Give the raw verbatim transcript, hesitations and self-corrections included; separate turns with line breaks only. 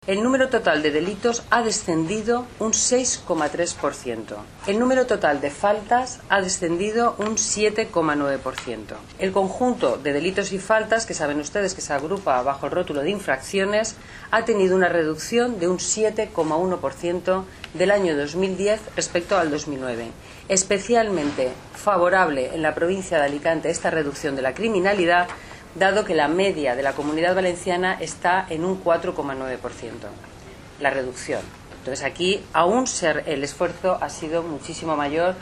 El número total de delitos ha descendido un seis coma tres por ciento. El número total de faltas ha descendido un siete coma nueve por ciento. El conjunto de delitos y faltas, que saben ustedes que se agrupa bajo el rótulo de infracciones, ha tenido una reducción de un siete coma uno por ciento del año dos mil diez respecto al dos mil nueve. Especialmente favorable en la provincia de Alicante esta reducción de la criminalidad, dado que la media de la Comunidad Valenciana está en un cuatro coma nueve por ciento, la reducción. Entonces aquí aún ser el esfuerzo ha sido muchísimo mayor.